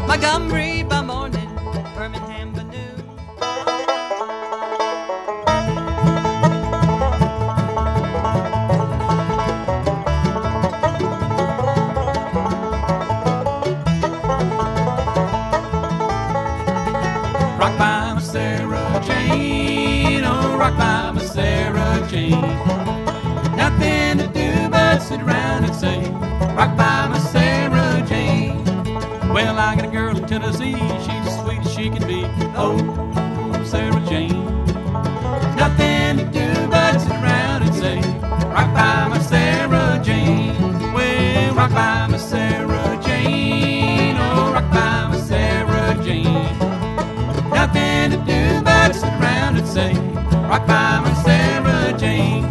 Montgomery by morning, Birmingham by noon. Rock by my Sarah Jane, oh, rock by my Sarah Jane. Nothing to do but sit around and say, rock by my Sarah Jane. Well, I got a girl in Tennessee, she's as sweet as she can be. Oh, Sarah Jane. Nothing to do but sit around and say, rock by my Sarah Jane. Well, rock by my Sarah Jane, oh, rock by my Sarah Jane. Nothing to do but sit around and say, rock by my Sarah Jane.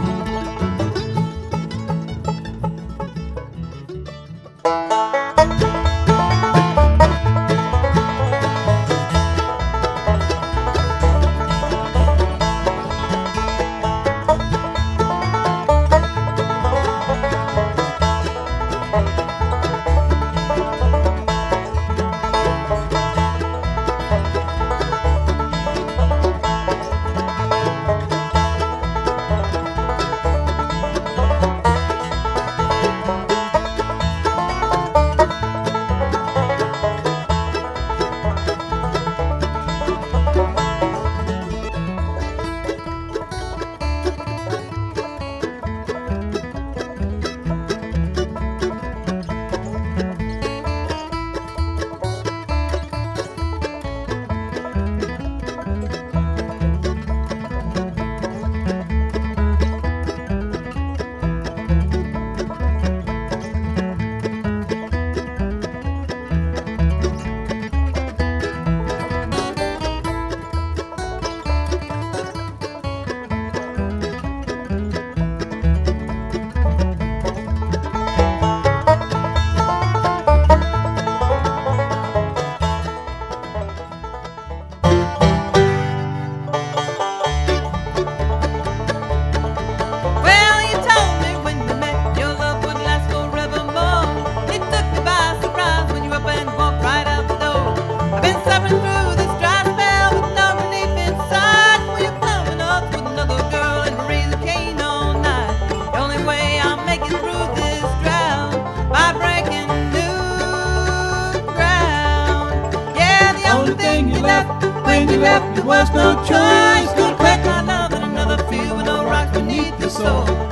When you left, there was no choice. Gonna crack my love in another field with no rocks beneath the soil.